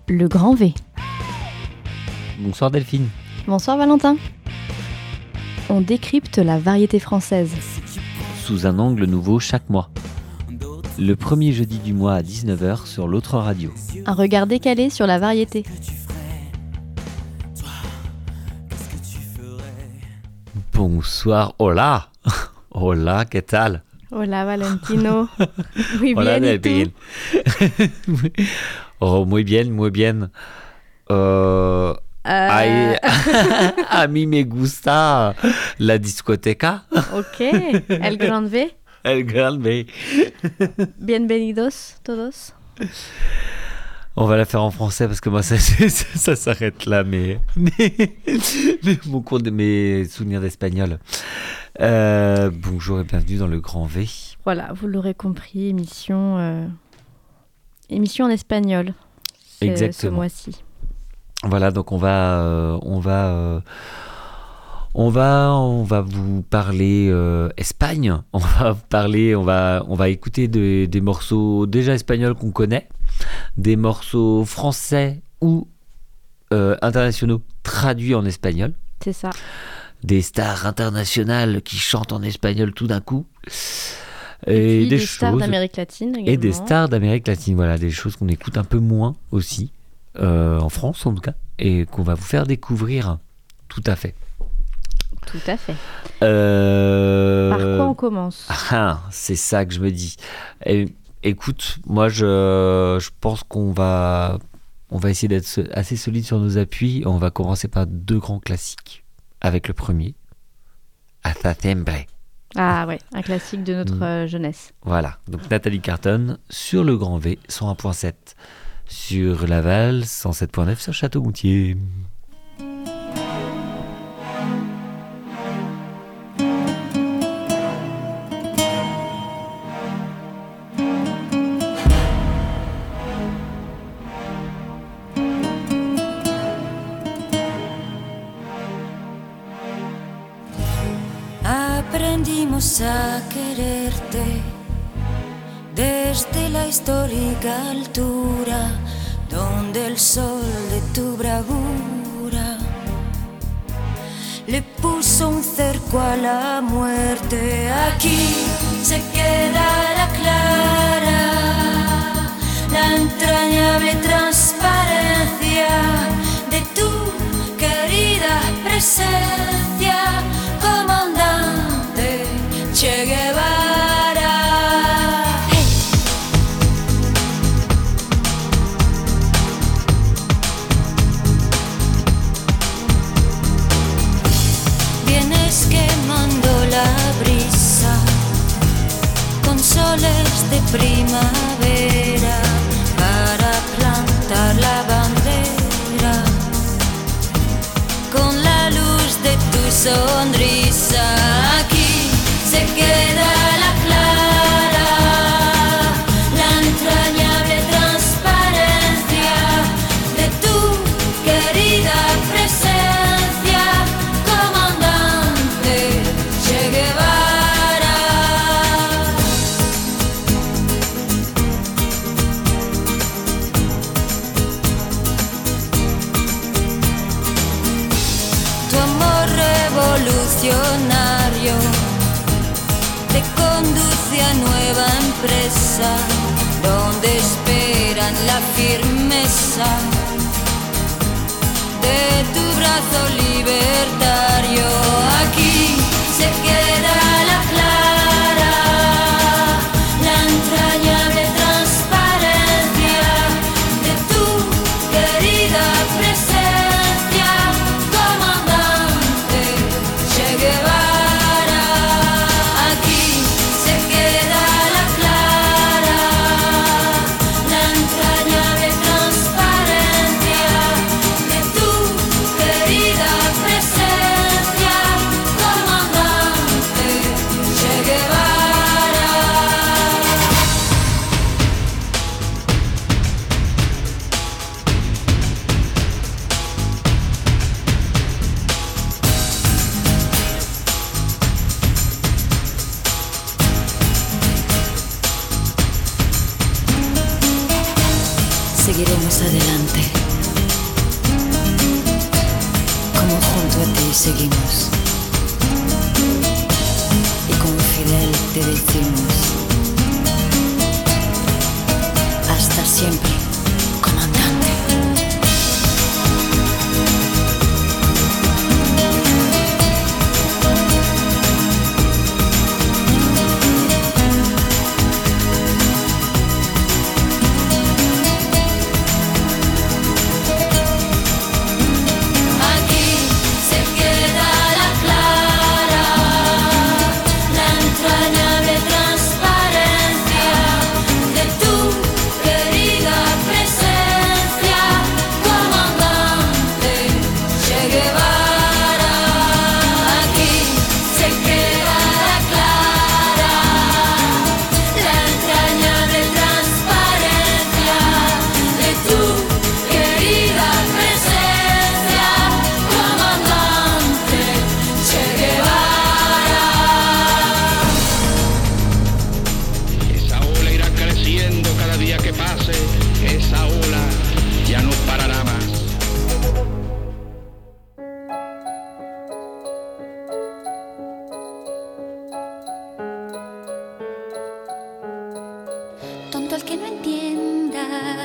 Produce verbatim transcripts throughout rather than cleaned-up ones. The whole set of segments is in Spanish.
Le Grand V. Bonsoir Delphine. Bonsoir Valentin. On décrypte la variété française. Sous un angle nouveau chaque mois. Le premier jeudi du mois à dix-neuf heures sur l'autre radio. Un regard décalé sur la variété. Bonsoir, hola. Hola, ¿qué tal? Hola Valentino. Muy Hola bien, ¿y tú? Delphine. Oh, muy bien, muy bien. Uh, Euh, ay, a mí me gusta la discoteca. Ok, El Grand V. El Gran B. Bienvenidos todos. On va la faire en français parce que moi ça, ça, ça s'arrête là, mais, mais, mais mon cours de mes souvenirs d'espagnol. Euh, bonjour et bienvenue dans le Grand V. Voilà, vous l'aurez compris, émission, euh, émission en espagnol. C'est Exactement. Ce mois-ci. Voilà, donc on va, euh, on va, euh, on va, on va vous parler euh, Espagne. On va vous parler, on va, on va écouter de- des morceaux déjà espagnols qu'on connaît, des morceaux français ou euh, internationaux traduits en espagnol, C'est ça. des stars internationales qui chantent en espagnol tout d'un coup, Et, et, puis des des stars choses d'Amérique latine également. et des stars d'Amérique latine. Voilà, des choses qu'on écoute un peu moins aussi. Euh, en France en tout cas, et qu'on va vous faire découvrir tout à fait. Tout à fait. Euh... Par quoi on commence? Ah, c'est ça que je me dis. Et, écoute, moi je, je pense qu'on va, on va essayer d'être so- assez solide sur nos appuis. On va commencer par deux grands classiques. Avec le premier, Hasta Siempre. Ah ouais, un classique de notre Mm. euh, jeunesse. Voilà, donc Nathalie Carton sur le Grand V, cent un virgule sept sur Laval, cent sept virgule neuf sur Château-Gontier. Aprendimos a quererte desde la histórica altura donde el sol de tu bravura le puso un cerco a la muerte. Aquí se queda la clara, la entrañable transparencia de tu querida presencia, comandante Che Guevara. Hey. Vienes quemando la brisa con soles de primavera para plantar la bandera con la luz de tu sonrisa. Aquí se queda la clara, la entrañable transparencia de tu querida presencia, comandante Che Guevara. Tu amor revolucionario te conduce a nueva empresa donde esperan la firmeza de tu brazo libertario. Aquí se queda la clara, la entrañable transparencia de tu querida presencia, comandante Che Guevara. Aquí se queda la clara, la entrañable transparencia de tu querida presencia, comandante seguiremos adelante, como junto a ti seguimos, y con Fidel te decimos, hasta siempre, comandante. Tonto el que no entienda,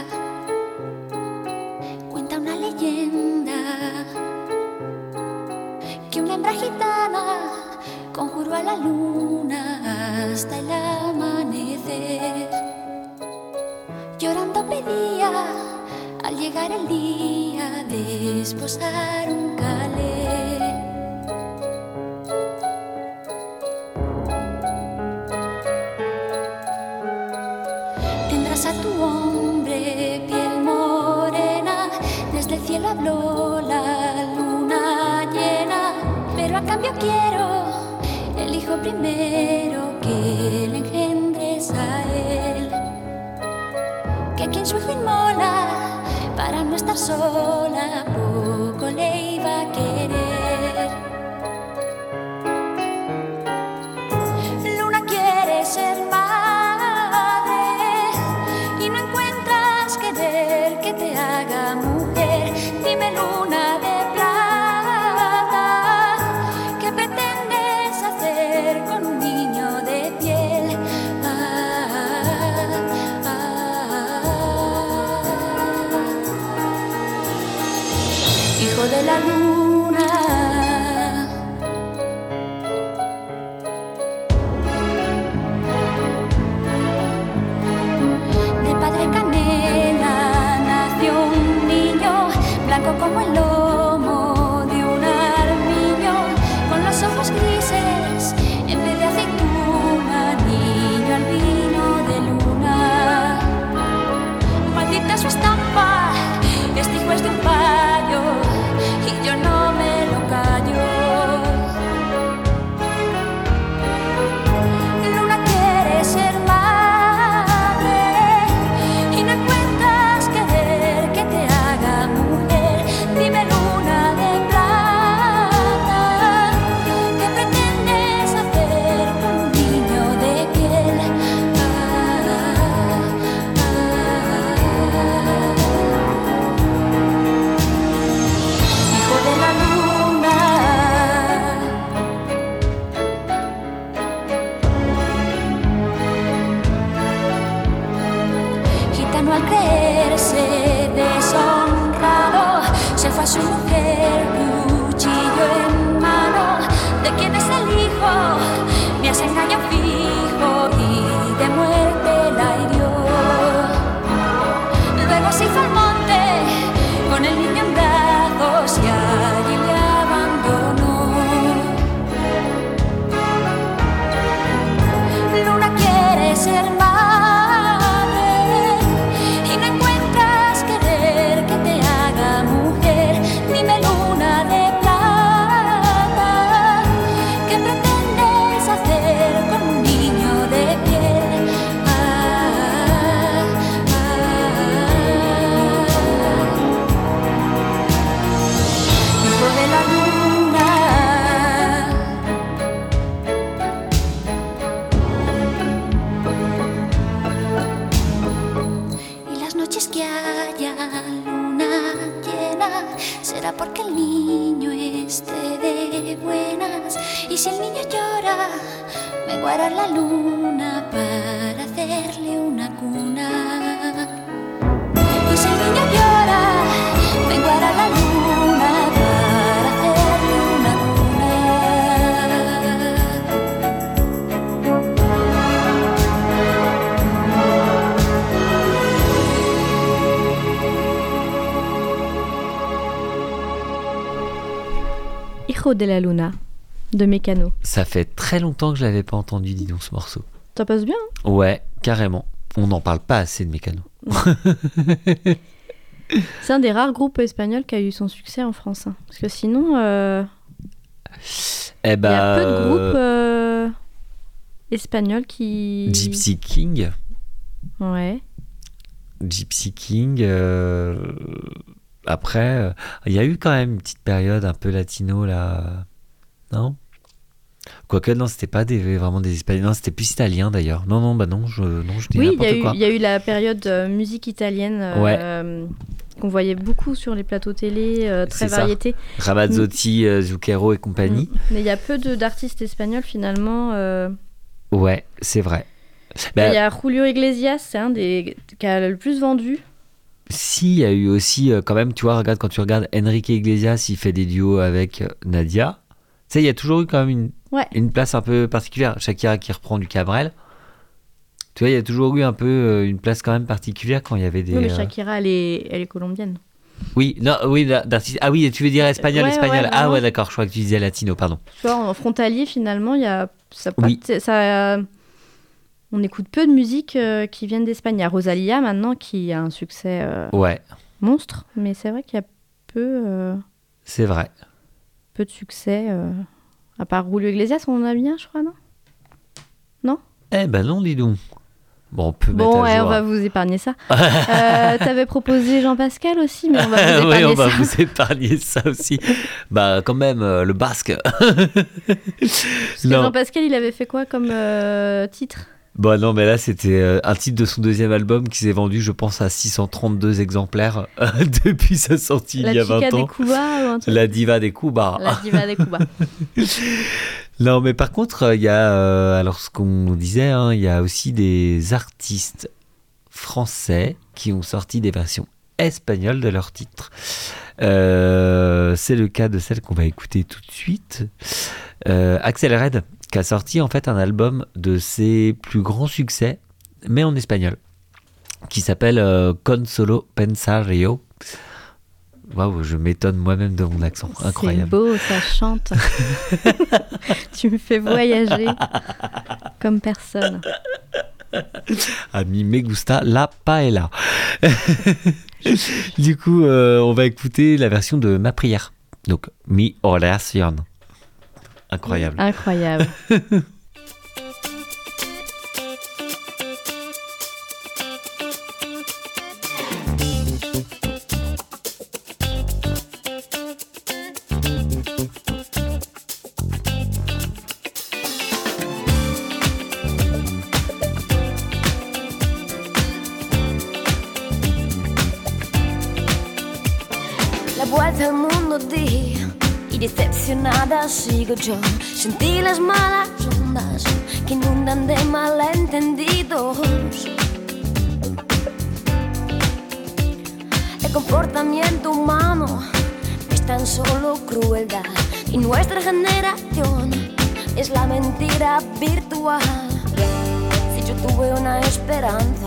cuenta una leyenda que una hembra gitana conjuró a la luna hasta el amanecer. Llorando pedía al llegar el día de esposar un calé. A tu hombre, piel morena, desde el cielo habló la luna llena, pero a cambio quiero el hijo primero que le engendres a él, que quien su hijo inmola para no estar sola poco le iba a querer. Luna quiere ser madre y no encuentras querer que te haga mujer. Dime, luna de plata, ¿qué pretendes hacer con un niño de piel? Ah, ah, ah. Hijo de la luna, como el lomo de un armiño, con los ojos grises en vez de aceituna, niño albino de luna. Maldita su estampa, este hijo es de un payo y yo no me lo callo. Luna quiere ser madre y no encuentras querer que te haga mujer. Dime, luna de plata, ¿qué pretendes hacer con un niño de piel? Ah, ah, ah. Hijo de la luna, gitano al creerse deshonrado, se fue a su mujer, cuchillo en mano. ¿De quién es el hijo? Me has engañado fijo y de muerte la hirió. Luego se hizo al monte con el niño en brazos y allí le abandonó. Luna quiere ser madre y no encuentras querer que te haga mujer. Dime, luna de plata, haya luna llena, será porque el niño esté de buenas. Y si el niño llora, me guarda la luna para hacerle una cuna. Y si el niño llora, me guarda la luna para hacerle una cuna. Hijo de la Luna, de Mécano. Ça fait très longtemps que je l'avais pas entendu, dis donc, ce morceau. Ça passe bien, hein? Ouais, carrément. On n'en parle pas assez de Mécano. C'est un des rares groupes espagnols qui a eu son succès en France. Hein. Parce que sinon, euh, Eh il bah, y a peu de groupes euh, espagnols qui... Gypsy King. Ouais. Gypsy King. euh, Après, il euh, y a eu quand même une petite période un peu latino, là. Non ? Quoique, non, c'était pas des, vraiment des Espagnols. Non, c'était plus italien, d'ailleurs. Non, non, bah non, je, non, je dis Oui, il y, n'importe a eu- quoi. il y a eu la période euh, musique italienne euh, qu'on voyait beaucoup sur les plateaux télé, euh, très C'est ça. variété. Ramazzotti, euh, Zucchero et compagnie. Mm. Mais il y a peu de- d'artistes espagnols finalement. euh. Ouais, c'est vrai. Il Bah, y a Julio Iglesias, c'est un des qui a le plus vendu. Si, il y a eu aussi, euh, quand même, tu vois, regarde, quand tu regardes Enrique Iglesias, il fait des duos avec euh, Nadia. Tu sais, il y a toujours eu quand même une, Ouais. une place un peu particulière. Shakira qui reprend du Cabrel. Tu vois, il y a toujours eu un peu euh, une place quand même particulière quand il y avait des... Oui, mais euh, Shakira, elle est, elle est colombienne. Oui, non, oui, d'artiste... Ah oui, tu veux dire espagnol, Ouais, espagnol. ouais, ah vraiment. ouais, d'accord, je crois que tu disais latino, pardon. Tu vois, en frontalier, finalement, il y a ça, pas- Oui. ça, on écoute peu de musique euh, qui viennent d'Espagne. Il y a Rosalía maintenant qui a un succès euh, Ouais, monstre, mais c'est vrai qu'il y a peu, euh, c'est vrai. peu de succès. euh, À part Julio Iglesias, on en a bien, je crois, non? Eh ben non, dis donc. Bon, on peut Bon, mettre à ouais, jour. on va vous épargner ça. euh, T'avais proposé Jean-Pascal aussi, mais on va vous oui, épargner on va ça. vous épargner ça aussi. Bah, quand même, euh, le basque. Parce que Non. Jean-Pascal, il avait fait quoi comme euh, titre? Bon, non, mais là, c'était euh, un titre de son deuxième album qui s'est vendu, je pense, à six cent trente-deux exemplaires euh, depuis sa sortie La il y a Chica vingt des ans. Cuba ou un truc? La diva des Cuba. La diva des Cuba. Non, mais par contre, il y a, euh, alors ce qu'on disait, hein, il y a aussi des artistes français qui ont sorti des versions espagnoles de leurs titres. Euh, c'est le cas de celle qu'on va écouter tout de suite. Euh, Axel Red, qui a sorti en fait un album de ses plus grands succès, mais en espagnol, qui s'appelle euh, Con Solo Pensario. Waouh, je m'étonne moi-même de mon accent, C'est incroyable. beau, ça chante. Tu me fais voyager comme personne. A mi me gusta la paella. Du coup, euh, on va écouter la version de Ma prière. Donc, Mi oración. Incroyable. Incroyable. La vuelta al mundo di y decepcionada sigo yo. Sentí las malas ondas que inundan de malentendidos. El comportamiento humano es tan solo crueldad y nuestra generación es la mentira virtual. Si yo tuve una esperanza,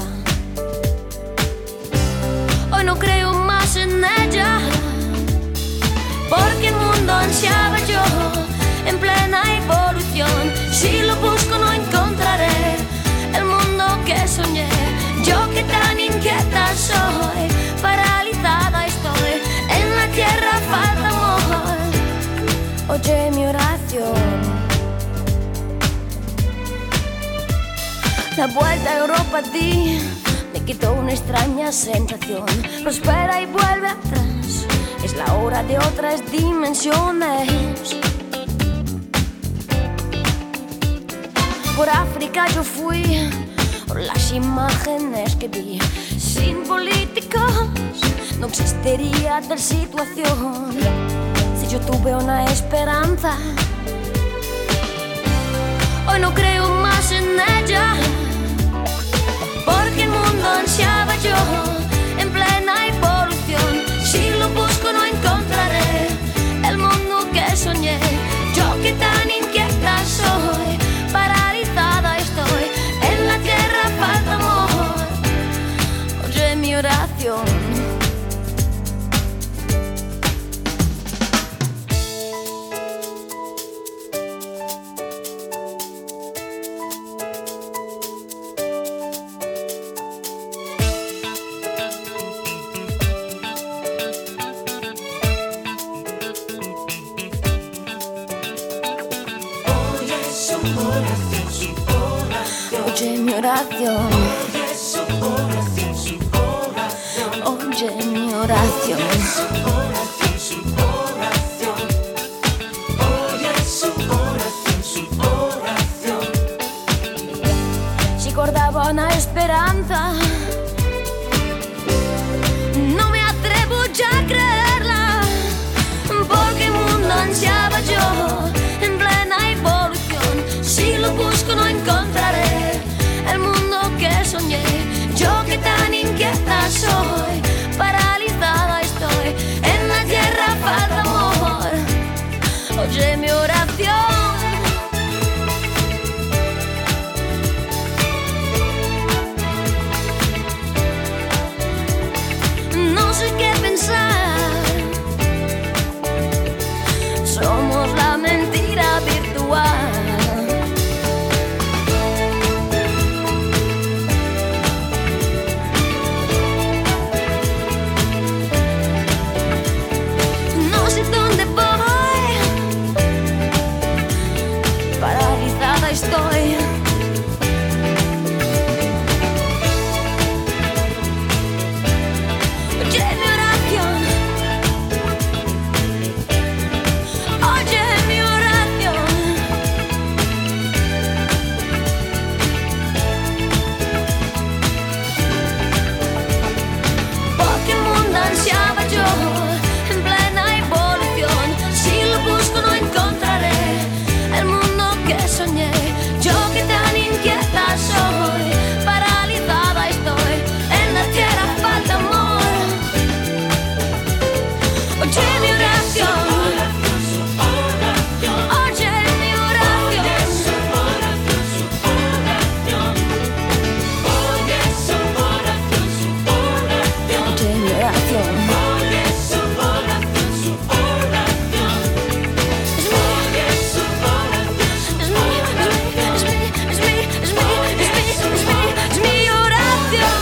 hoy no creo más en ella. Porque el mundo ansiaba yo en plena evolución. Si lo busco no encontraré el mundo que soñé. Yo que tan inquieta soy, paralizada estoy. En la tierra falta amor. Oye mi oración. La vuelta a Europa di me quitó una extraña sensación. Prospera y vuelve atrás. Es la hora de otras dimensiones. Por África yo fui, por las imágenes que vi. sin políticos no existiría tal situación. Si yo tuve una esperanza, hoy no creo más en ella, porque el mundo ansiaba yo en plena evolución. Si lo busco no encontraré el mundo que soñé. Yo que tan inquieta soy, paralizada estoy, en la tierra falta amor. Oye mi oración. Oye mi oración. Oye mi oración. Si guardaba una esperanza, no me atrevo ya a creerla, porque el mundo ansiaba yo en plena evolución. Si lo busco no encontraré el mundo que soñé. Yo que tan inquieta soy, paralizada estoy, en la tierra falta amor. Oye mi oración. No sé qué pensar, somos la mentira virtual. No sé dónde voy, paralizada estoy. Oye mi oración. Oye mi oración. Porque el mundo ansiaba yo en plena evolución. Si lo busco no encontraré el mundo que soñé. Yo que tan inquieta soy, paralizada estoy, en la tierra falta amor. Oye mi oración. Oye mi oración. Oye mi oración. Es mi, es mi, es mi, es mi, es mi, es mi, es mi, es mi oración.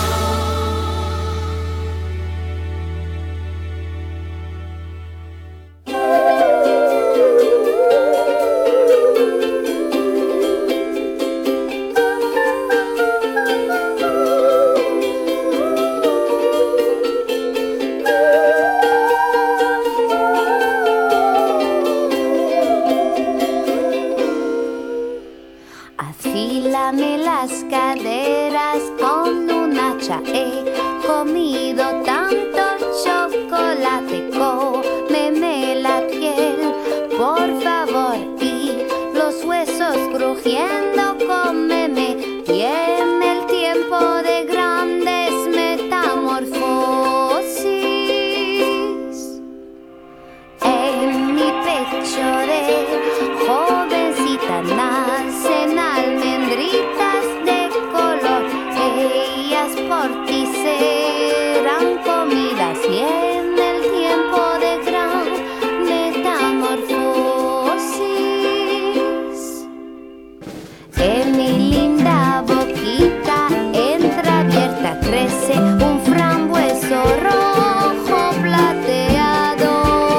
Afílame las caderas con un hacha. He comido tanto chocolate, cómeme la piel, por favor, y los huesos crujiendo, cómeme. Viene el tiempo de grandes metamorfosis. En mi pecho de jovencita nacen almendritas de color. Ellas por ti serán comidas y en el tiempo de gran metamorfosis. En mi linda boquita entreabierta crece un frambueso rojo plateado.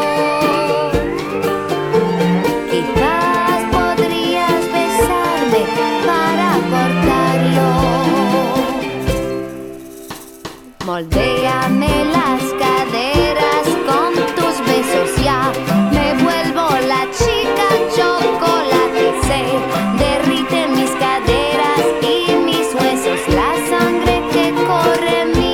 Quizás podrías besarme para cortarlo. Moldéame las caderas con tus besos, ya me vuelvo la chica chocolate. Se derriten mis caderas y mis huesos, la sangre que corre en mi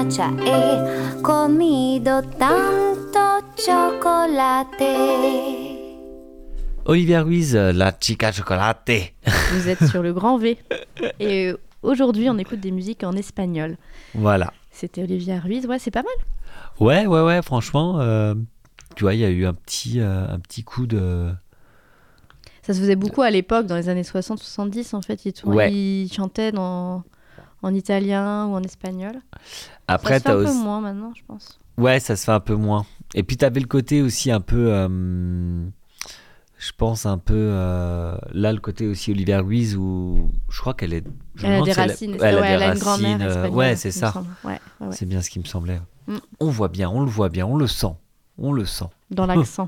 matcha. He comido tanto chocolate. Olivia Ruiz, la chica chocolate. Vous êtes sur le grand V. Et euh, aujourd'hui, on écoute des musiques en espagnol. Voilà. C'était Olivia Ruiz. Ouais, c'est pas mal. Ouais, ouais, ouais, franchement, euh, tu vois, il y a eu un petit, euh, un petit coup de... Ça se faisait beaucoup à l'époque, dans les années soixante soixante-dix, en fait. Ils, Ouais. ils chantaient dans, en italien ou en espagnol. Après, ça se fait t'as un peu aussi... moins maintenant, je pense. Ouais, ça se fait un peu moins. Et puis, t'avais le côté aussi un peu... euh, je pense un peu... euh, là, le côté aussi Olivia Ruiz, où je crois qu'elle est... je me Elle a demande des si racines. ouais, ouais, elle a des elle a une grand-mère racines, euh, espagnole. ouais, c'est il me ça. semble. Ouais, ouais, ouais. C'est bien ce qui me semblait. Mm. On voit bien, on le voit bien, on le sent. On le sent. Dans l'accent.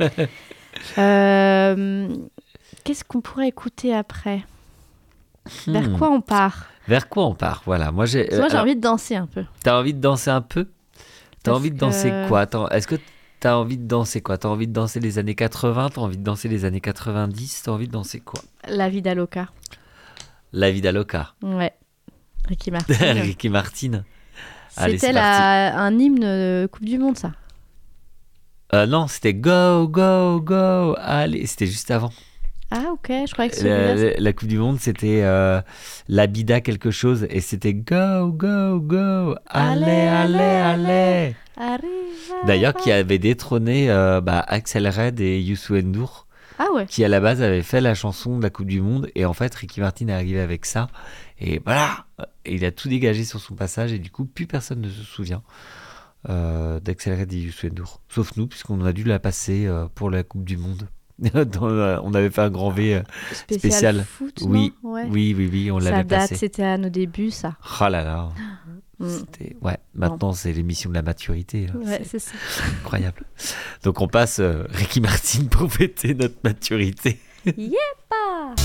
euh, Qu'est-ce qu'on pourrait écouter après ? Vers Hmm. quoi on part ? Vers quoi on part? Voilà. Moi, j'ai, Parce que Moi, j'ai alors, envie de danser un peu. T'as envie de danser un peu? T'as Parce envie de que- danser quoi? Attends, est-ce que t'as envie de danser quoi? T'as envie de danser les années quatre-vingts? T'as envie de danser les années quatre-vingt-dix? T'as envie de danser quoi? La vida loca. La vida loca. Ouais. Ricky Martin. Ricky Martin. Allez, C'était c'est la... un hymne de Coupe du Monde, ça. Euh, non, c'était Go, Go, Go. Allez, c'était juste avant. Ah, ok. Je croyais que La, celui-là... la- la Coupe du Monde, c'était euh, la Bida quelque chose. Et c'était Go, Go, Go. Allez, allez, allez. allez. Arriva. D'ailleurs, qui avait détrôné euh, bah, Axel Red et Youssou N'Dour, Ah ouais. qui à la base avait fait la chanson de la Coupe du Monde. Et en fait, Ricky Martin est arrivé avec ça. Et voilà. Et il a tout dégagé sur son passage. Et du coup, plus personne ne se souvient euh, d'Axel Red et Youssou N'Dour. Sauf nous, puisqu'on a dû la passer euh, pour la Coupe du Monde. Dans, euh, on avait fait un grand V. euh, Spécial, Spécial. foot, oui, non ouais. oui, oui, oui, on Ça l'avait date, passé. c'était à nos débuts, ça. Oh là là. Mm. C'était... Ouais, maintenant c'est l'émission de la maturité. Là. Ouais, C'est c'est ça. incroyable. Donc on passe euh, Ricky Martin pour fêter notre maturité. Yepa.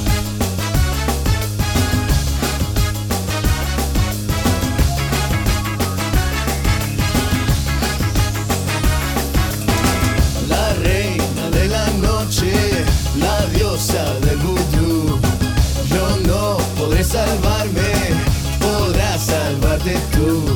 La reina de la noche, la diosa del vudú. Yo no podré salvarme, podrás salvarte tú.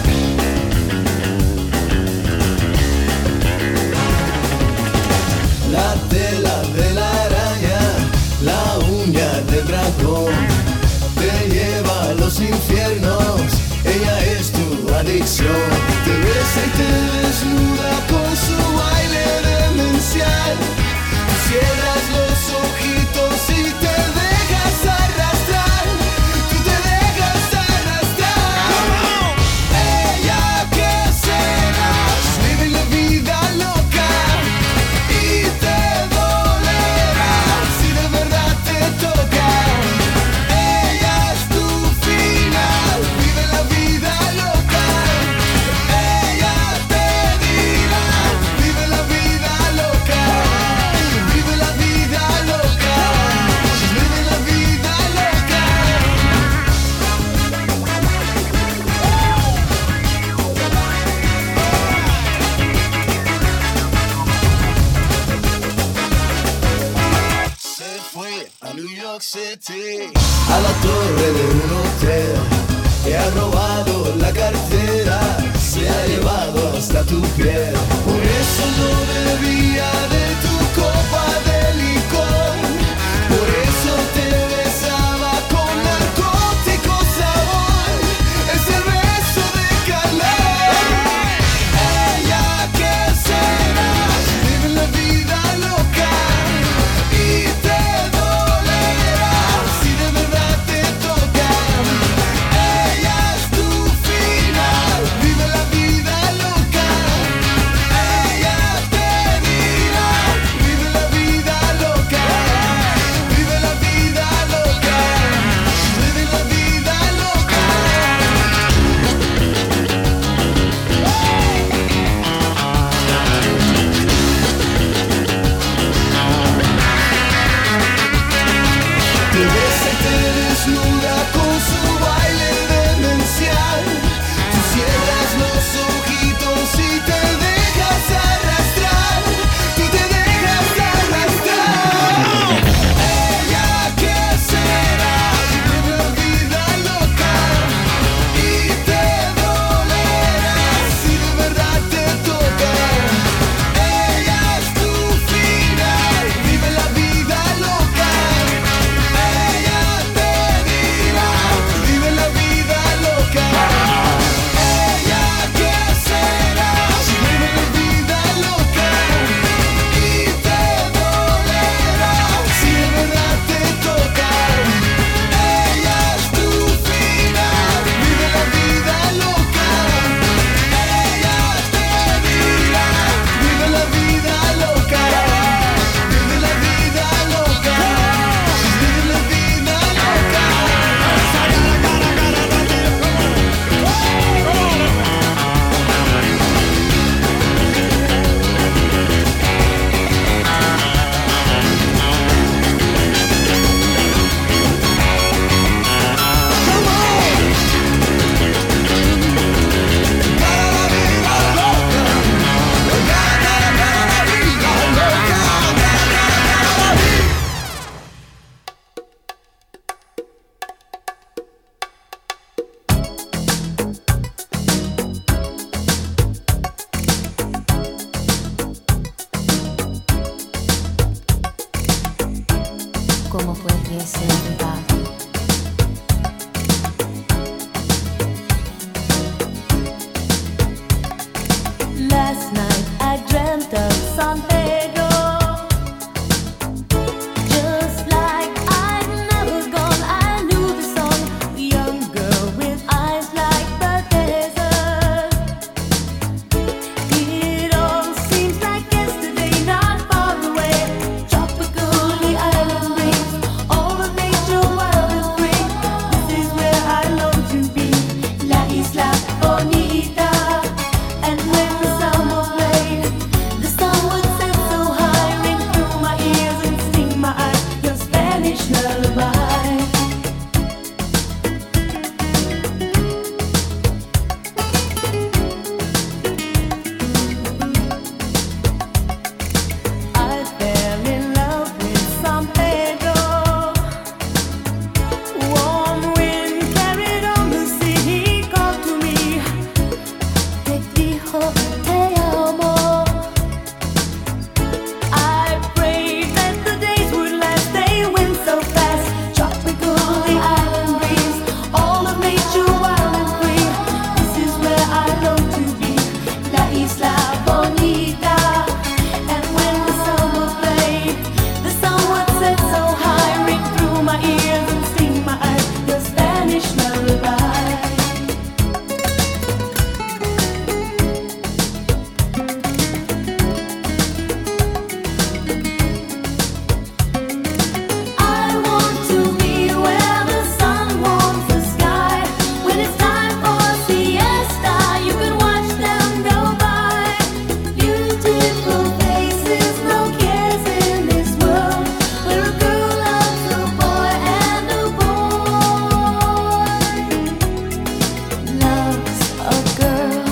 La tela de la araña, la uña del dragón, te lleva a los infiernos, ella es tu adicción. Te besa y te desnuda con su baile demencial. Tú cierras los ojitos y te dejas arrastrar. Tú te dejas arrastrar. Ella que serás, vive la vida loca y te dolerá si de verdad te toca. Ella es tu final, vive la vida loca. Ella te dirá, vive la vida loca, vive la vida loca, vive la vida loca. Se fue a New York City, a la torre de un hotel. Te ha robado la cartera, se ha llevado hasta tu piel. Por eso no bebía de tu copa de licor. Por eso te besaba con narcótico sabor. Es el beso de calor. Ella que serás, vive la vida loca y te dolerá si de verdad te toca. reserva. Last night I dreamt of San Pedro, just like I'd never gone. I knew the song, the young girl with eyes like the desert. It all seems like yesterday, not far away. Tropical, the island breeze, all of nature wild and free. This is where I long to be, La Isla Bonita. And when the summer played, the sun would set so high, ring through my ears and sting my eyes, your Spanish lullaby. I fell in love with San Pedro. Warm wind carried on the sea. He called to me, te dijo te amo. I prayed that the days would last. They went so fast. Tropical, the island breeze, all of nature wild and free. This is where I long to be, La Isla Bonita. And when the summer played, the sun would set so high, ring through my ears and sting my eyes, your Spanish lullaby. I want to be where the sun warms the sky. When it's time for siesta, you can watch them go by. Beautiful faces, no cares in this world, where a girl loves a boy and a boy loves a girl.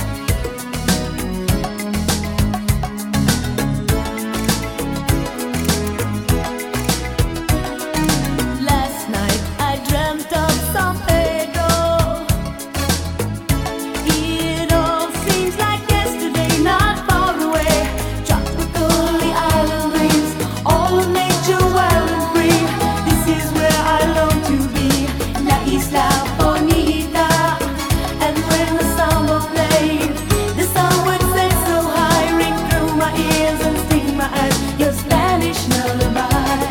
Last night I dreamt of San Pedro. It all seems like yesterday, not far away. Tropical, the island breeze, all of nature wild and free. This is where I long to be, La Isla Bonita. And when the summer played, the sun would set so high, ring through my ears and sting my eyes, your Spanish lullaby.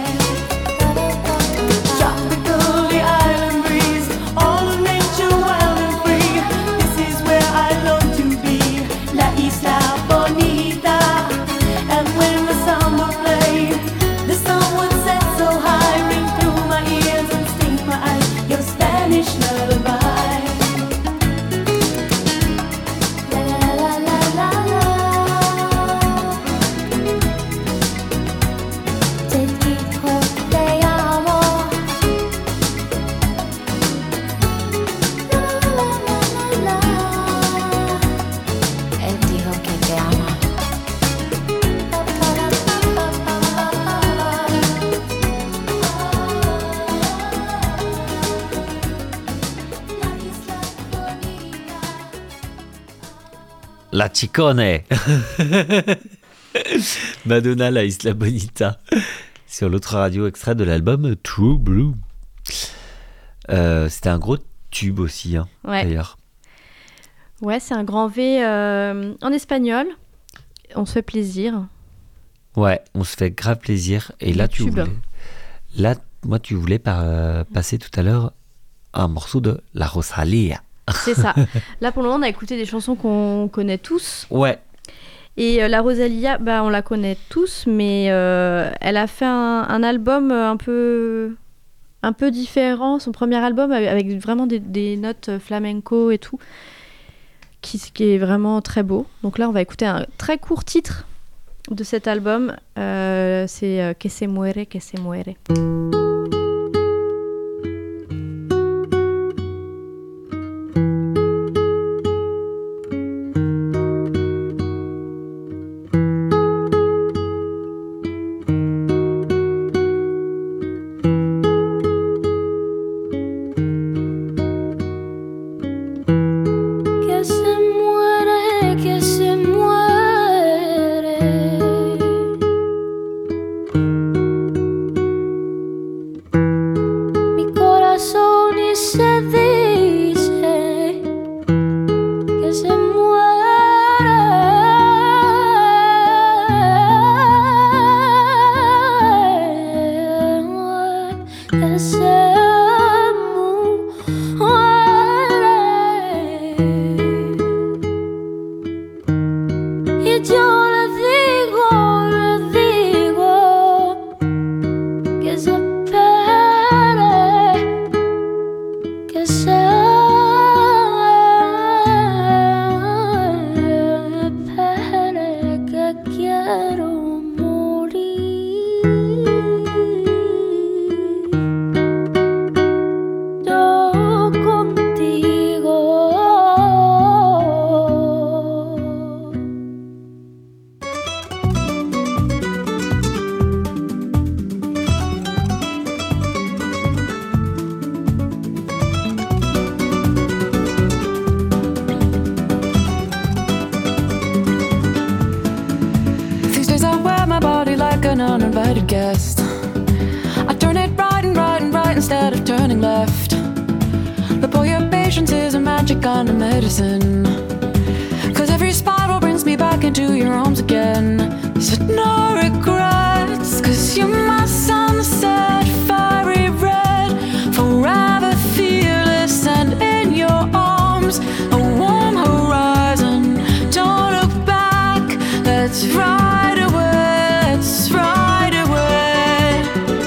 Tropical, the island breeze, all of nature wild and free. This is where I long to be, La Isla Bonita. And when the summer played, the sun would set so high, ring through my ears and sting my eyes, your Spanish lullaby. La la la la la. Te dijo te amo. La la la la la. Él dijo que te ama. La Isla Bonita. La Chicone. Madonna, La Isla Bonita. Sur l'autre radio, extrait de l'album True Blue. Euh, C'était un gros tube aussi, hein, Ouais. d'ailleurs. Ouais, c'est un grand V euh, en espagnol. On se fait plaisir. Ouais, on se fait grave plaisir. Et là, Le tu tube. voulais... Là, moi, tu voulais par- euh, passer tout à l'heure un morceau de La Rosalía. C'est ça. Là, pour le moment, on a écouté des chansons qu'on connaît tous. Ouais. Et euh, la Rosalía, bah, on la connaît tous, mais euh, elle a fait un, un album euh, un peu, un peu différent. Son premier album avec, avec vraiment des, des notes flamenco et tout, qui, qui est vraiment très beau. Donc là, on va écouter un très court titre de cet album. Euh, c'est euh, Que se muere, que se muere. Que se muere, que se muere. uninvited guest. I turn it right and right and right instead of turning left. But boy, your patience is a magic kind of medicine. Cause every spiral brings me back into your arms again. You said no regrets, cause you're my sunset, fiery red, forever fearless and in your arms, a warm horizon. Don't look back, let's ride away, let's ride away.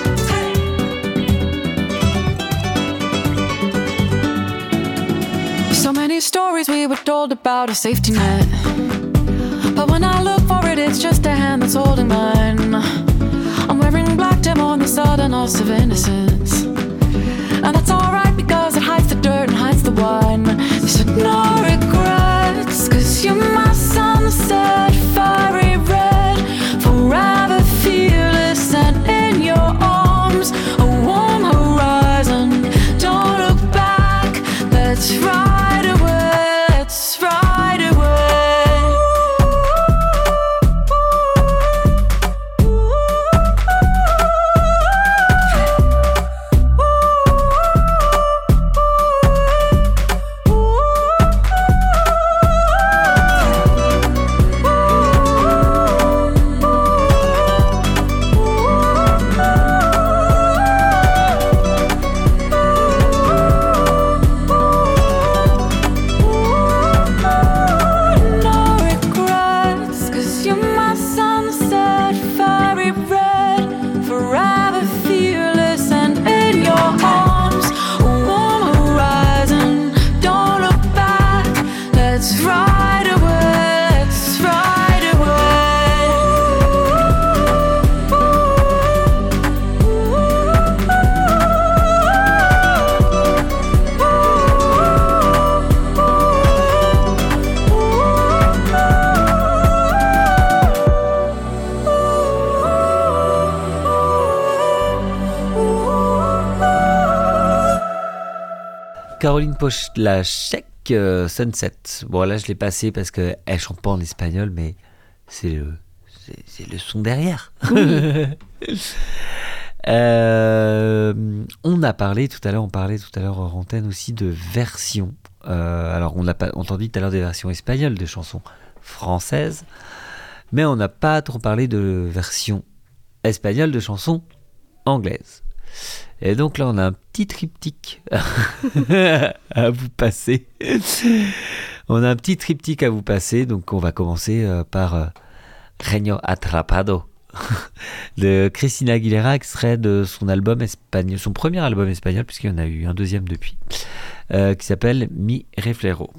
So many stories we were told about a safety net, but when I look for it, it's just a hand that's holding mine. I'm wearing black dim on the sudden loss of innocence, and that's alright because it hides the dirt and hides the wine. You said no regrets, cause you're my sunset, fiery red, forever fearless and in your arms, a warm horizon. Don't look back, let's ride away, let's ride away. Caroline Polachek, euh, Sunset. Bon, là, je l'ai passé parce qu'elle chante pas en espagnol, mais c'est le, c'est, c'est le son derrière. Oui. euh, on a parlé tout à l'heure, on parlait tout à l'heure en antenne aussi de versions. Euh, alors, on a pas entendu tout à l'heure des versions espagnoles de chansons françaises, mais on n'a pas trop parlé de versions espagnoles de chansons anglaises. Et donc là, on a un petit triptyque à vous passer. On a un petit triptyque à vous passer. Donc, on va commencer euh, par euh, Reino Atrapado de Christina Aguilera, extrait de son album espagnol, son premier album espagnol, puisqu'il y en a eu un deuxième depuis, euh, qui s'appelle Mi Reflejo.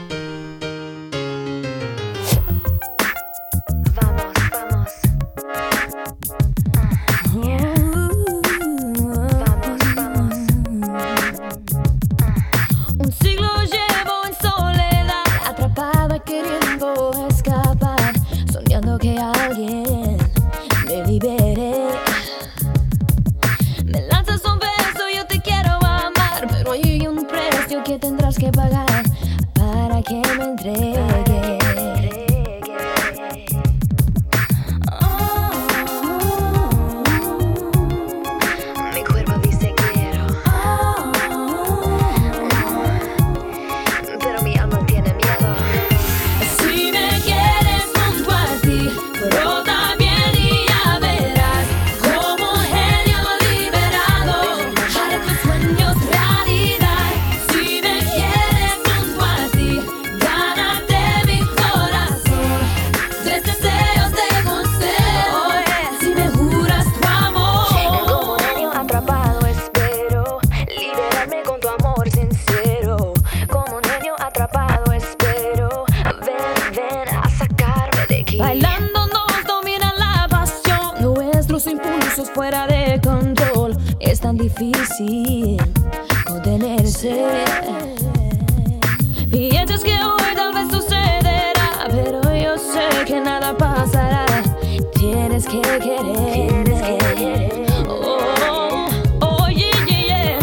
Que pagar para que me entregue. Oh, mi cuerpo dice quiero, oh, pero mi alma tiene miedo. Si me quieres junto a ti, brota bien y ya verás como un genio liberado haré tus sueños realidad. Si me quieres junto a ti, gánate mi corazón. Tres deseos te concedo, si me juras tu amor. Como un niño atrapado espero liberarme con tu amor sincero. Como un niño atrapado espero ven, ven a sacarme de aquí. Bailando nos domina la pasión, nuestros impulsos fuera de control. Es tan difícil contenerse. Piensas que hoy tal vez sucederá, pero yo sé que nada pasará. Tienes que quererme. Oh, oh, yeah, yeah, yeah.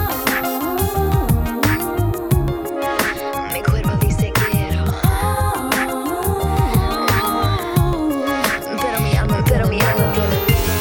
Mi cuerpo dice quiero, pero mi alma, pero mi alma tiene miedo.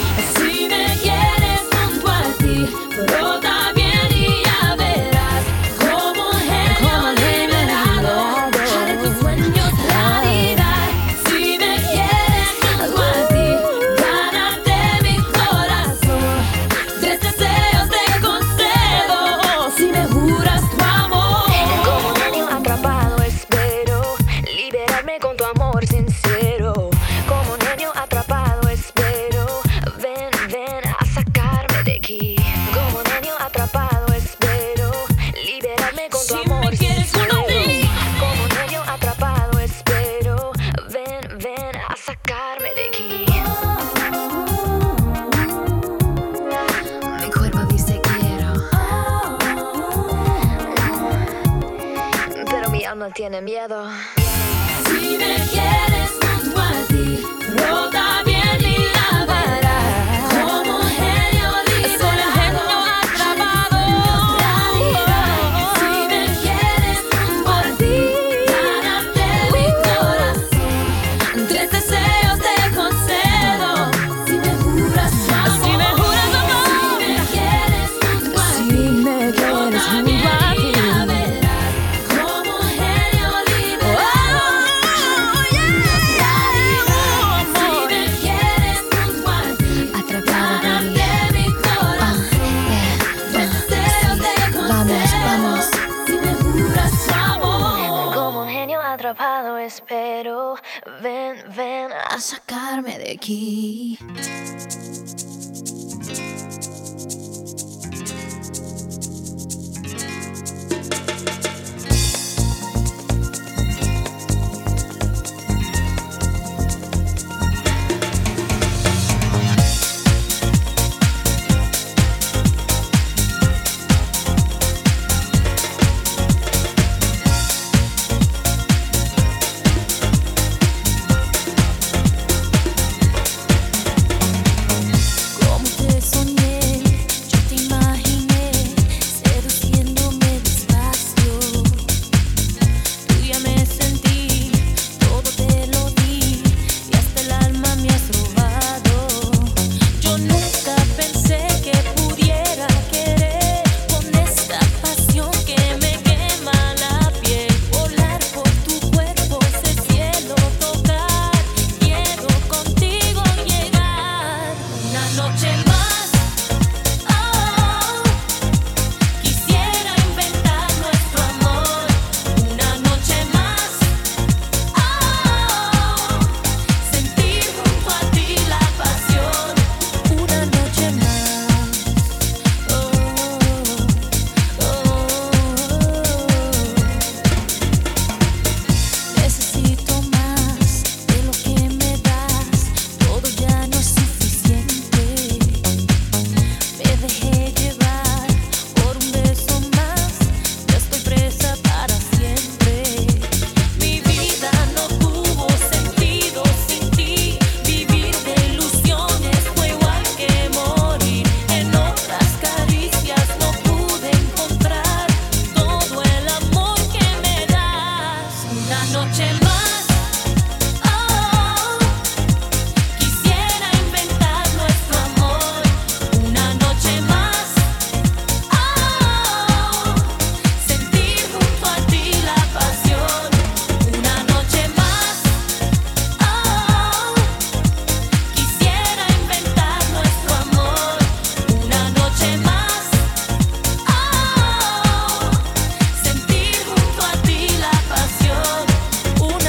ya no tiene miedo. Si me quieres junto a ti, rota bien y la verás. Como un genio liberado, atrapado. Si me quieres junto a ti, gánate mi corazón. Tres deseos te concedo. Si me juras amor, si me juras amor. Si me quieres junto a ti, si me quieres junto a ti, la verás. Como un genio liberado. Atrapado espero, ven, ven A sacarme de aquí. sentir junto a ti la pasión.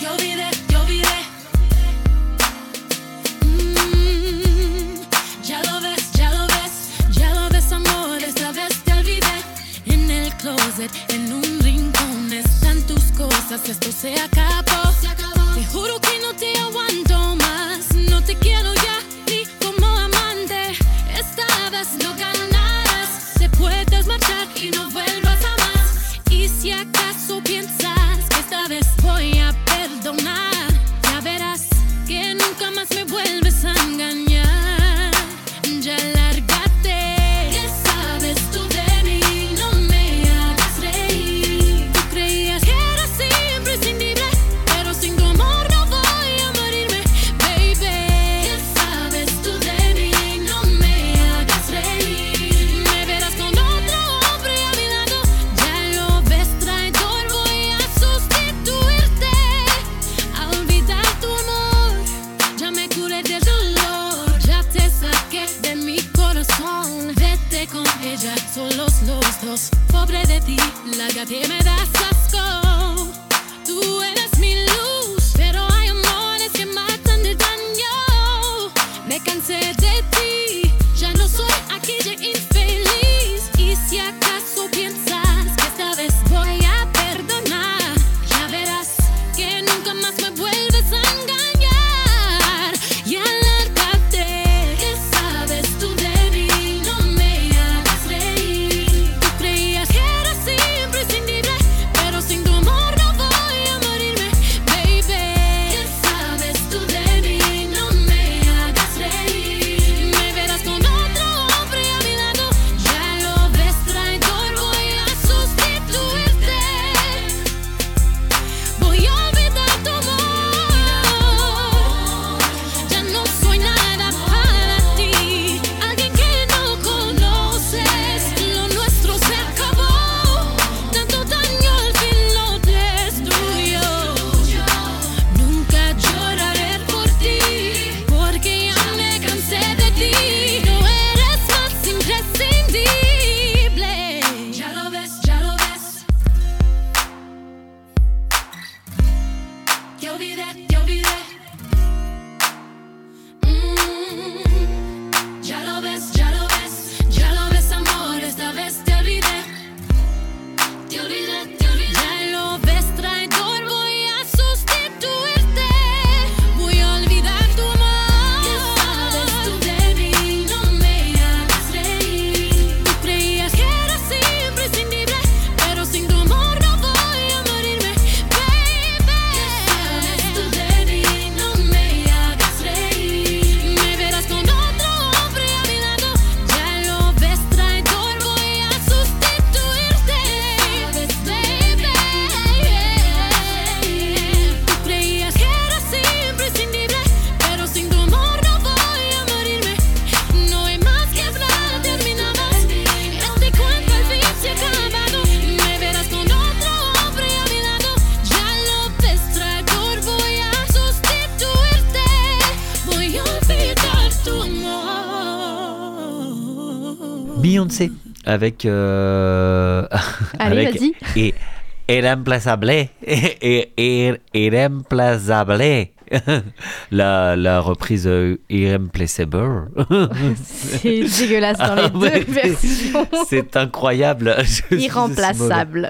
te olvidé, te olvidé. Mm, ya lo ves, ya lo ves, ya lo ves, amor, esta vez te olvidé. En el closet, en un rincón están tus cosas, esto se acabó. Se acabó. Te juro que no te aguanto más, no te quiero ya ni como amante. Esta vez no ganarás, te puedes marchar y no vuelvas a más. Y si acaso piensas que esta vez voy a perdonar, ya verás que nunca más me vuelves a engañar. Ya lárgate, ¿qué sabes tú de mí? No me hagas reír. Tú creías que era siempre imprescindible, pero sin tu amor no voy a morirme, baby. ¿Qué sabes tú de mí? No me hagas reír. Me verás con otro hombre a mi lado, ya lo ves, traidor, voy a sustituirte, a olvidar tu amor. Ya me curé del dolor, ya te saqué de mi corazón. Vete con ella, solos los dos. Pobre de ti, lárgate, me das asco. Tú eres mi luz, pero hay amores que matan de daño. Me cansé de ti, ya no soy aquella infeliz. Y si acaso piensas que esta vez voy a perdonar, ya verás que nunca más me vuelves a engañar. Y alárgate, ¿qué sabes tú de mí? No me hagas reír. Tú creías que era siempre imprescindible, pero sin tu amor no voy a morirme, baby. ¿Qué sabes tú de mí? No me hagas reír. Me verás con otro hombre a mi lado, ya lo ves, traidor, voy a sustituirte, voy a olvidar tu amor. Ya no soy nada para ti, alguien que no conoces. Lo nuestro se acabó, tanto daño al fin lo destruyó. Nunca lloraré por ti, porque ya me cansé de ti. No eres más imprescindible. Ya lo ves, ya lo ves. Te olvidé, te olvidé. Mm, ya lo ves, ya lo ves, ya lo ves, amor, esta vez te olvidé. Te olvidé, te olvidé. Ya lo ves, traidor, voy a sustituirte, voy a olvidar tu amor. ¿Qué sabes tú de mí? No me hagas reír. Tú creías que era siempre imprescindible, pero sin tu amor no voy a morirme, baby. ¿Qué sabes tú de mí? No me hagas reír. Me verás con otro hombre a mi lado, ya lo ves, traidor, voy a sustituirte, baby. Tú creías que era siempre imprescindible, pero sin tu amor no voy a morirme. No hay más que hablar, terminamos. Este cuento al fin se ha acabado. Me verás con otro hombre a mi lado, ya lo ves, traidor, voy a sustituirte, voy a olvidar tu amor. Beyoncé avec euh, Allez, avec vas-y. et Irreemplazable et Ir- Irreemplazable la la reprise euh, Irreemplaçable. C'est dégueulasse dans les Ah, deux ouais. versions. C'est incroyable. Je suis ce mauvais. Irremplaçable.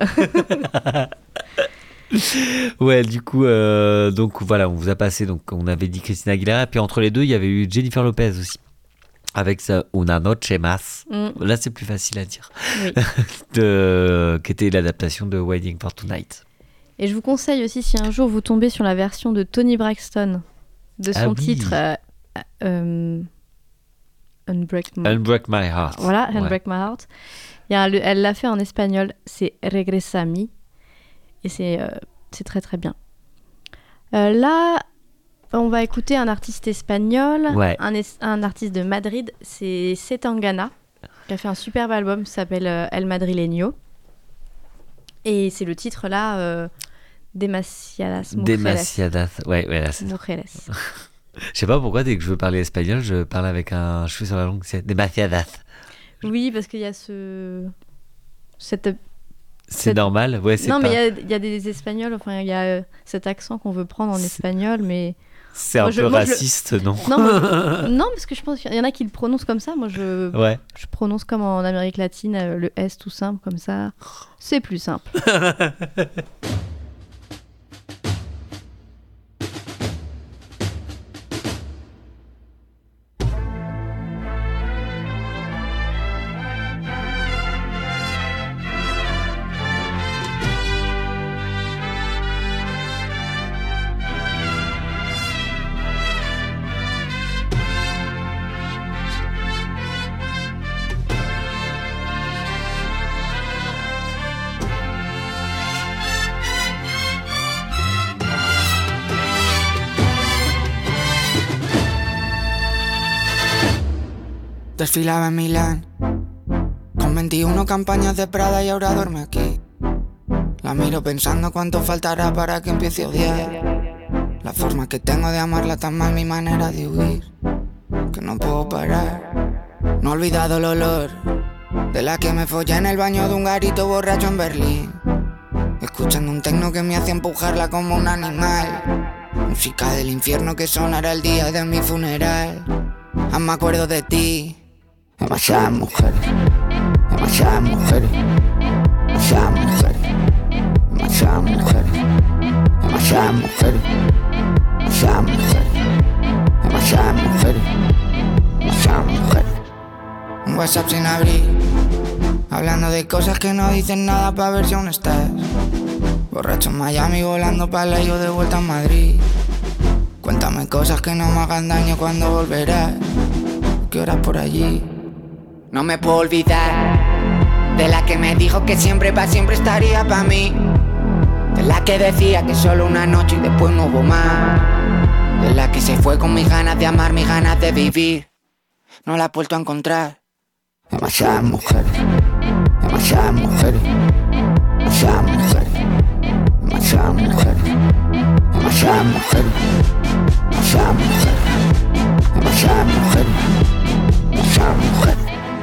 Ouais, du coup, euh, donc voilà, on vous a passé, donc on avait dit Christina Aguilera, puis entre les deux, il y avait eu Jennifer Lopez aussi, avec sa Una Noche Más. Mm. Là, c'est plus facile à dire, Oui. de, qui était l'adaptation de Waiting for Tonight. Et je vous conseille aussi, si un jour vous tombez sur la version de Toni Braxton, de son Ah oui. titre euh, euh, Unbreak My... Unbreak My Heart. Voilà, Ouais. Unbreak My Heart. Il y a un- le- elle l'a fait en espagnol, c'est Regresa a mí. Et c'est euh, c'est très très bien. Euh, là, on va écouter un artiste espagnol, Ouais. un, es- un artiste de Madrid, c'est Setangana, qui a fait un superbe album qui s'appelle euh, El Madrileño. Et c'est le titre là, euh, Demasiadas Mujeres. Demasiadas. Ouais, ouais, là, c'est ça. Mujeres. Je sais pas pourquoi, dès que je veux parler espagnol, je parle avec un cheveu sur la langue. C'est Demasiadas. Oui, parce qu'il y a ce... cette C'est normal, ouais, c'est Non, pas... mais il y, y a des Espagnols, enfin, il y a euh, cet accent qu'on veut prendre en C'est- espagnol, mais... C'est un Moi, je- peu moi, je le- raciste, non? Non, moi, je- non, parce que je pense qu'il y en a qui le prononcent comme ça. Moi, je, Ouais. je prononce comme en Amérique latine, euh, le S tout simple, comme ça. C'est plus simple. Desfilaba en Milán con veintiuna campañas de Prada y ahora duerme aquí. La miro pensando cuánto faltará para que empiece a odiar. La forma que tengo de amarla tan mal, mi manera de huir, que no puedo parar. No he olvidado el olor de la que me follé en el baño de un garito borracho en Berlín, escuchando un tecno que me hacía empujarla como un animal. Música del infierno que sonará el día de mi funeral. Aún me acuerdo de ti. Demasiadas mujeres, demasiadas mujeres, demasiadas mujeres, demasiadas mujeres, demasiadas mujeres, demasiadas mujeres, demasiadas mujeres, demasiadas mujeres. Un WhatsApp sin abrir, hablando de cosas que no dicen nada pa' ver si aún estás. Borracho en Miami, volando pa' la yo de vuelta a Madrid. Cuéntame cosas que no me hagan daño cuando volverás. ¿Qué horas por allí? No me puedo olvidar de la que me dijo que siempre pa' siempre estaría pa' mí. De la que decía que solo una noche y después no hubo más. De la que se fue con mis ganas de amar, mis ganas de vivir. No la he vuelto a encontrar. Demasiadas mujeres, demasiadas mujeres, demasiadas mujeres, demasiadas mujeres, demasiadas mujeres, demasiadas mujeres, demasiadas mujeres, demasiadas mujeres.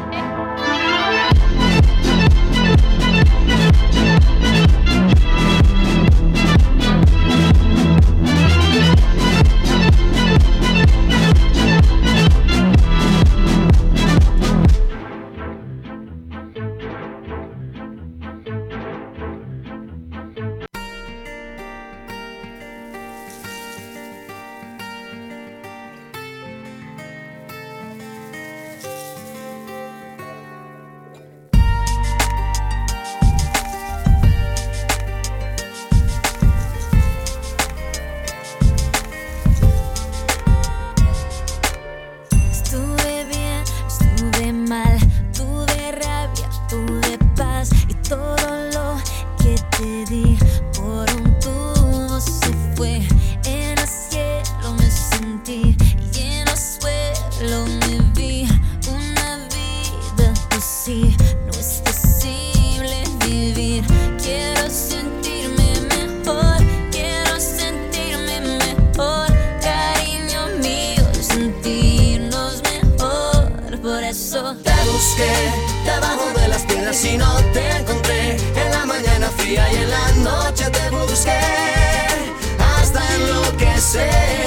Estuve bien, estuve mal, tuve rabia, tuve paz y todo lo que te di por un tubo se fue. En el cielo me sentí y en el suelo me vi. Una vida así no es posible vivir. Quiero sentirme mejor, quiero sentirme mejor, cariño mío, sentirnos mejor. Por eso Te busqué debajo de las piedras y no te encontré. En la mañana fría y en la noche te busqué hasta enloquecer.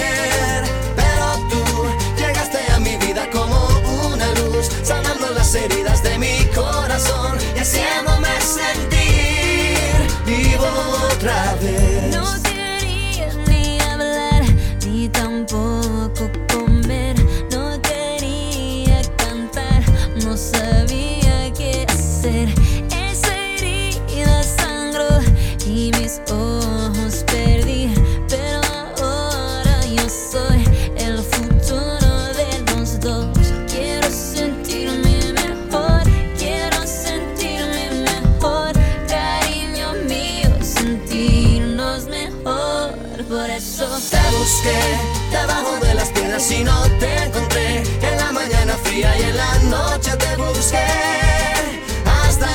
Pero tú llegaste a mi vida como una luz, sanando las heridas de mi corazón y haciéndome sentir vivo otra vez. no quería ni hablar, ni tampoco comer. No quería cantar, no sabía qué hacer. Esa herida sangró y mis ojos perdí. Pero ahora yo soy el futuro de los dos. Quiero sentirme mejor, quiero sentirme mejor, cariño mío, sentirnos mejor. Por eso Te busqué debajo de las piedras y no te encontré. En la mañana fría y en la noche te busqué hasta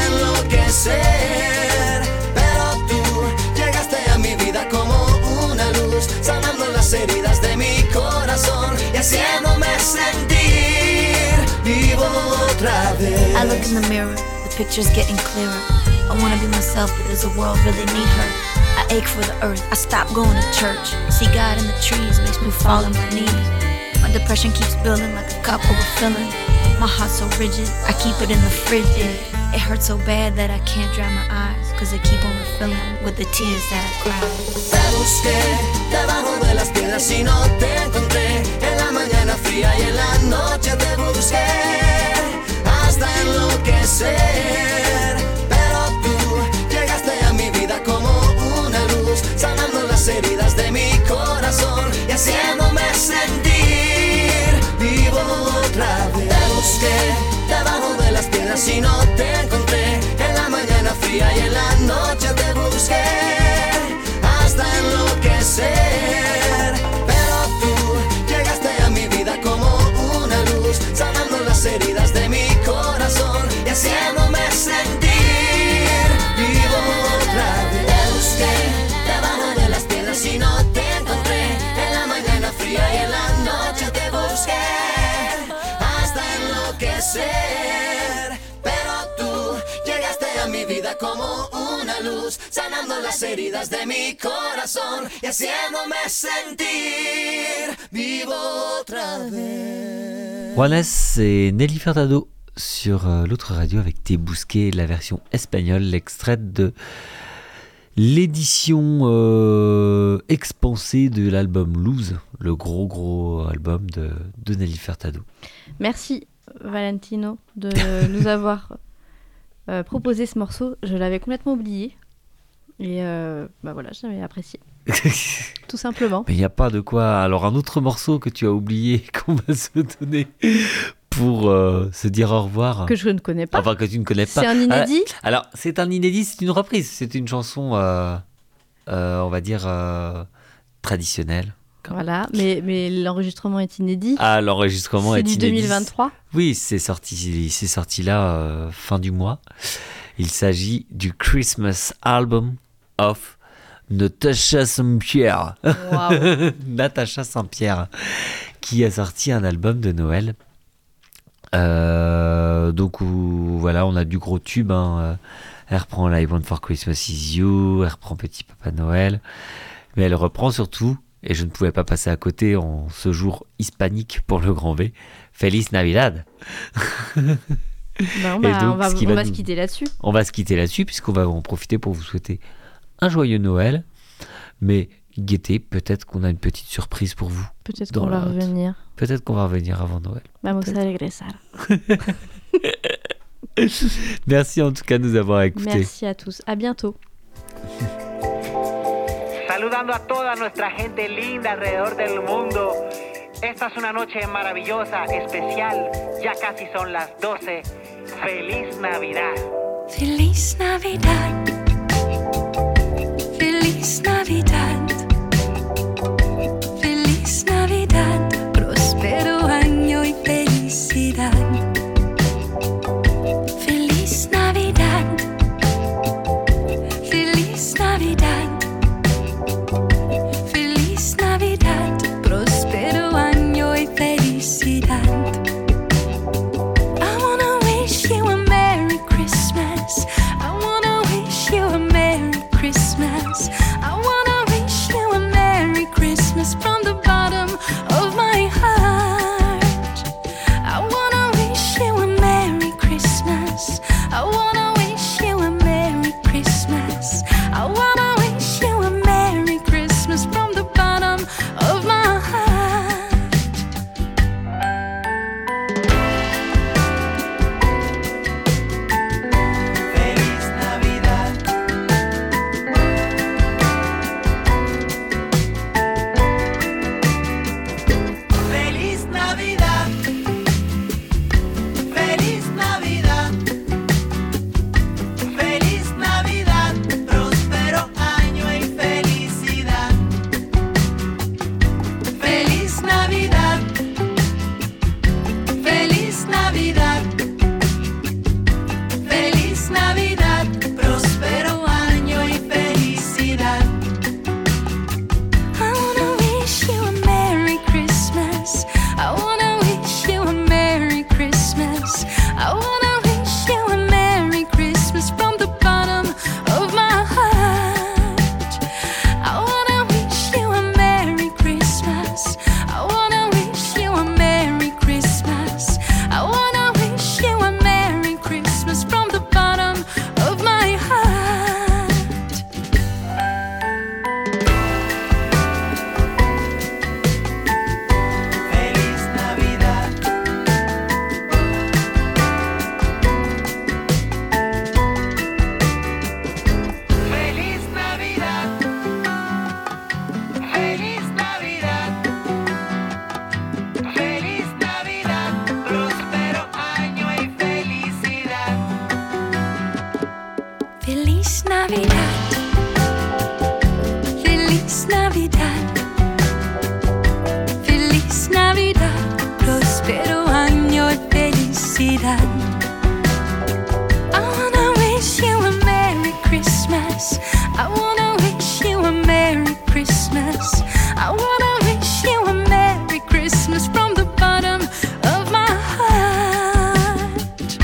enloquecer. Pero tú llegaste a mi vida como una luz, sanando las heridas de mi corazón y haciéndome sentir vivo otra vez. I look in the mirror, the picture's getting clearer. I wanna be myself, but does the world really need her? I ache for the earth, I stop going to church. See God in the trees, makes me fall on my knees. My depression keeps building like a cup overfilling. My heart's so rigid, I keep it in the fridge. It hurts so bad that I can't dry my eyes, cause they keep on refilling with the tears that I cry. Te busqué debajo de las piedras y no te encontré. En la mañana fría y en la noche te busqué hasta enloquecer. Pero tú llegaste a mi vida como una luz, sanando las heridas de mi corazón y haciéndome sentir vivo otra vez. Te busqué debajo de las piedras y no te encontré. En la mañana fría y en la noche te busqué hasta enloquecer. Pero tú llegaste a mi vida como una luz, sanando las heridas de mi corazón y haciéndome sentir vivo otra vez. Te busqué debajo de las piedras y no te encontré. En la mañana fría y en la noche te busqué hasta enloquecer. Pero tú llegaste a mi vida como una luz, sanando las heridas de mi corazón y haciéndome sentir vivo otra vez. Juanes et Nelly Furtado sur euh, l'autre radio avec Te Busqué, la version espagnole, l'extraite de l'édition euh, expansée de l'album Lose, le gros gros album de, de Nelly Furtado. Merci Valentino de nous avoir euh, proposé ce morceau. Je l'avais complètement oublié. Et euh, bah voilà, j'avais apprécié. Tout simplement. Mais il n'y a pas de quoi. Alors un autre morceau que tu as oublié qu'on va se donner pour euh, se dire au revoir. Que je ne connais pas. Enfin que tu ne connais pas. C'est un inédit. Ah, alors c'est un inédit, c'est une reprise. C'est une chanson, euh, euh, on va dire, euh, traditionnelle. Voilà, mais, mais l'enregistrement est inédit. Ah, l'enregistrement c'est est du inédit. deux mille vingt-trois. Oui, c'est sorti, c'est sorti là, euh, fin du mois. Il s'agit du Christmas Album of Natacha Saint-Pierre. Wow. Natacha Saint-Pierre, qui a sorti un album de Noël. Euh, donc où, voilà, on a du gros tube. Hein. Elle reprend I Want for Christmas Is You, elle reprend Petit Papa Noël, mais elle reprend surtout, et je ne pouvais pas passer à côté en ce jour hispanique pour le grand V, Feliz Navidad. Ben, bah, donc, on va, ce qui on va va nous- se quitter là-dessus. On va se quitter là-dessus puisqu'on va en profiter pour vous souhaiter un joyeux Noël. Mais guettez, peut-être qu'on a une petite surprise pour vous. Peut-être Dans qu'on va la- revenir. Peut-être qu'on va revenir avant Noël. Vamos a regresar. Merci en tout cas de nous avoir écoutés. Merci à tous. À bientôt. Saludando a toda nuestra gente linda alrededor del mundo. Esta es una noche maravillosa, especial. Ya casi son las doce. ¡Feliz Navidad! Feliz Navidad. Feliz Navidad. Feliz Navidad. Próspero año y felicidad. Feliz Navidad. Feliz Navidad. Feliz Navidad. Próspero año y felicidad. I wanna wish you a Merry Christmas. I wanna wish you a Merry Christmas. I wanna Feliz Navidad. Feliz Navidad. Próspero año y felicidad. Feliz Navidad. Feliz Navidad. Feliz Navidad. Próspero año y felicidad. I wanna wish you a Merry Christmas. I wanna wish you a Merry Christmas. I wanna wish you a Merry Christmas from the bottom of my heart.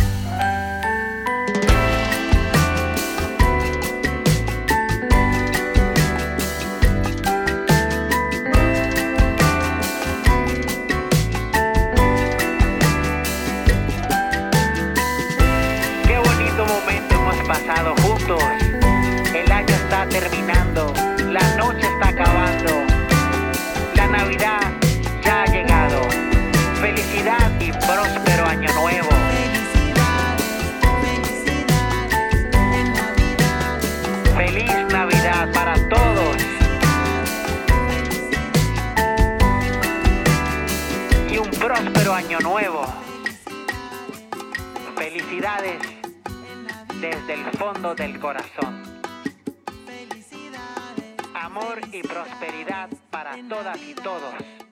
Qué bonito momento hemos pasado juntos. El año está terminando, la noche está acabando, la Navidad ya ha llegado. Felicidad y próspero año nuevo. Feliz Navidad para todos. Y un próspero año nuevo. Felicidades desde el fondo del corazón. Amor y prosperidad para todas y todos.